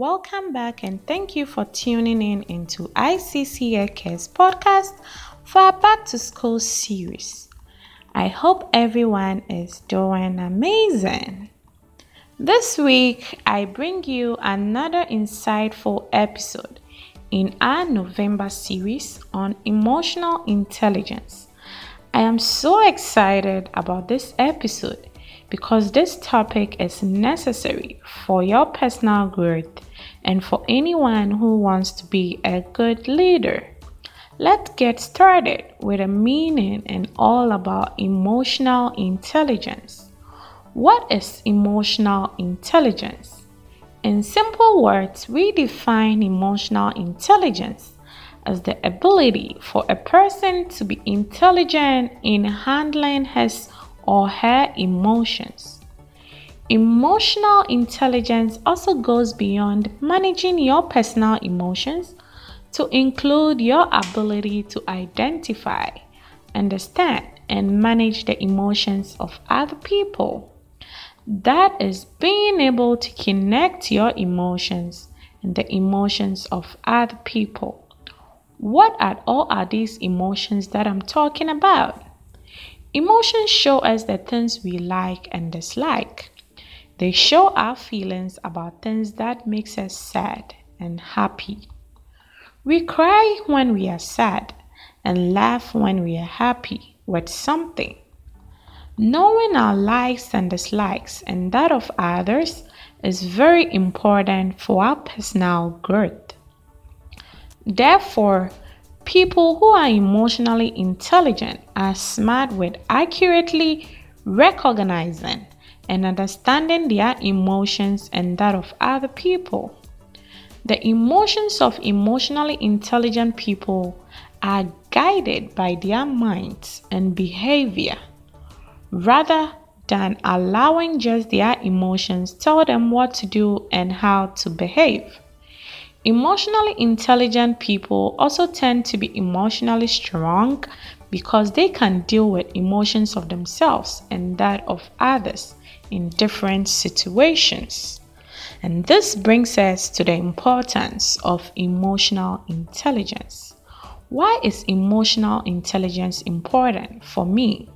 welcome back and thank you for tuning in into ICCA's podcast for our Back to School series. I hope everyone is doing amazing. This week, I bring you another insightful episode in our November series on emotional intelligence. I am so excited about this episode because this topic is necessary for your personal growth and for anyone who wants to be a good leader. Let's get started with a meaning and all about emotional intelligence. What is emotional intelligence? In simple words, we define emotional intelligence as the ability for a person to be intelligent in handling his or her emotions. Emotional intelligence also goes beyond managing your personal emotions to include your ability to identify, understand, and manage the emotions of other people. That is being able to connect your emotions and the emotions of other people. What are these emotions that I'm talking about? Emotions show us the things we like and dislike. They show our feelings about things that makes us sad and happy. We cry when we are sad and laugh when we are happy with something. Knowing our likes and dislikes and that of others is very important for our personal growth. Therefore, people who are emotionally intelligent are smart with accurately recognizing and understanding their emotions and that of other people. The emotions of emotionally intelligent people are guided by their minds and behavior rather than allowing just their emotions tell them what to do and how to behave. Emotionally intelligent people also tend to be emotionally strong because they can deal with emotions of themselves and that of others in different situations. And this brings us to the importance of emotional intelligence. Why is emotional intelligence important for me?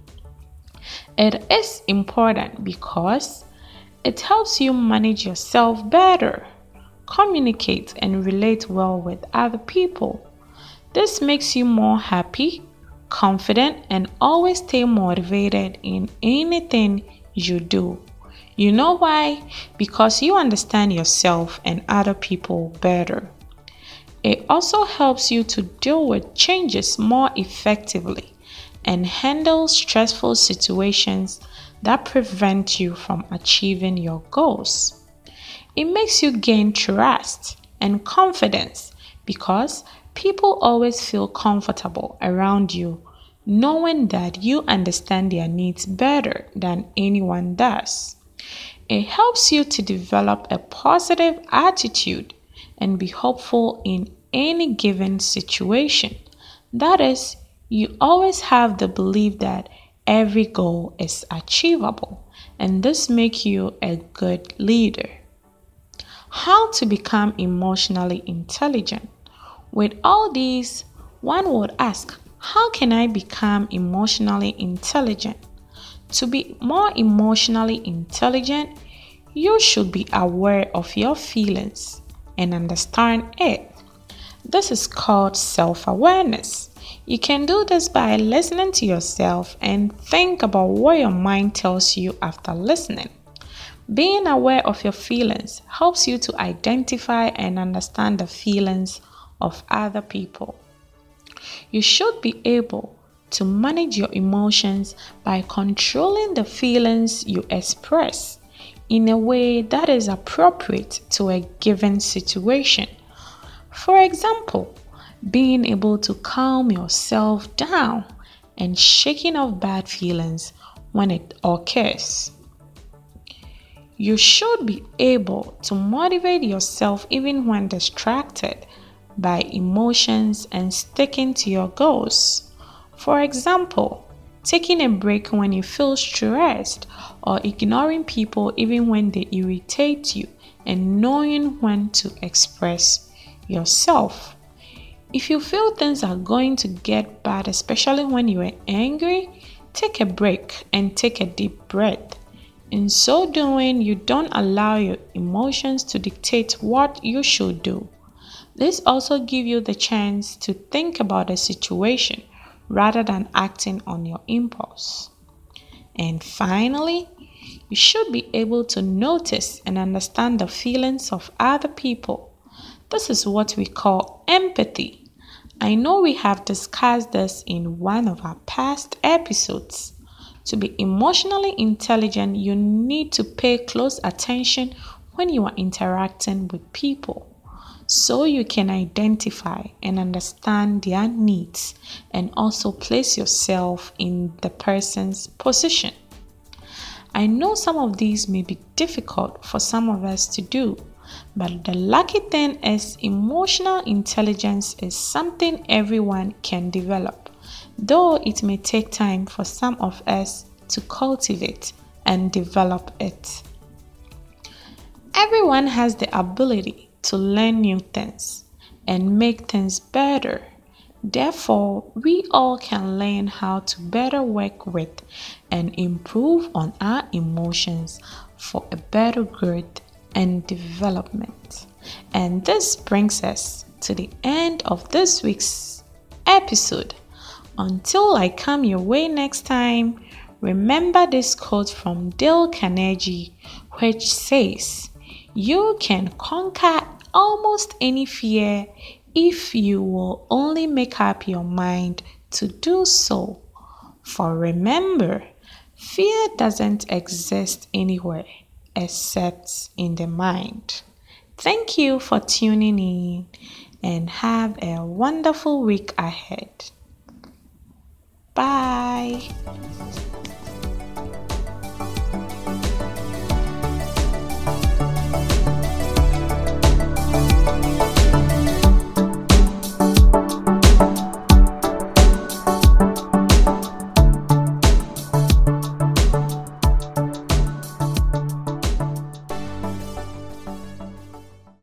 It is important because it helps you manage yourself better, communicate and relate well with other people. This makes you more happy, confident, and always stay motivated in anything you do. You know why? Because you understand yourself and other people better. It also helps you to deal with changes more effectively and handle stressful situations that prevent you from achieving your goals. It makes you gain trust and confidence because people always feel comfortable around you, knowing that you understand their needs better than anyone does. It helps you to develop a positive attitude and be hopeful in any given situation. That is, you always have the belief that every goal is achievable, and this makes you a good leader. How to become emotionally intelligent? With all these, one would ask, how can I become emotionally intelligent? To be more emotionally intelligent, you should be aware of your feelings and understand it. This is called self-awareness. You can do this by listening to yourself and think about what your mind tells you after listening. Being aware of your feelings helps you to identify and understand the feelings of other people. You should be able to manage your emotions by controlling the feelings you express in a way that is appropriate to a given situation. For example, being able to calm yourself down and shaking off bad feelings when it occurs. You should be able to motivate yourself even when distracted by emotions and sticking to your goals. For example, taking a break when you feel stressed or ignoring people even when they irritate you and knowing when to express yourself. If you feel things are going to get bad, especially when you are angry, take a break and take a deep breath. In so doing, you don't allow your emotions to dictate what you should do. This also gives you the chance to think about the situation rather than acting on your impulse. And finally, you should be able to notice and understand the feelings of other people. This is what we call empathy. I know we have discussed this in one of our past episodes. To be emotionally intelligent, you need to pay close attention when you are interacting with people, so you can identify and understand their needs and also place yourself in the person's position. I know some of these may be difficult for some of us to do, but the lucky thing is emotional intelligence is something everyone can develop, though it may take time for some of us to cultivate and develop it. Everyone has the ability to learn new things and make things better. Therefore, we all can learn how to better work with and improve on our emotions for a better growth and development. And this brings us to the end of this week's episode. Until I come your way next time, remember this quote from Dale Carnegie, which says, "You can conquer almost any fear if you will only make up your mind to do so." For remember, fear doesn't exist anywhere except in the mind. Thank you for tuning in and have a wonderful week ahead. Bye.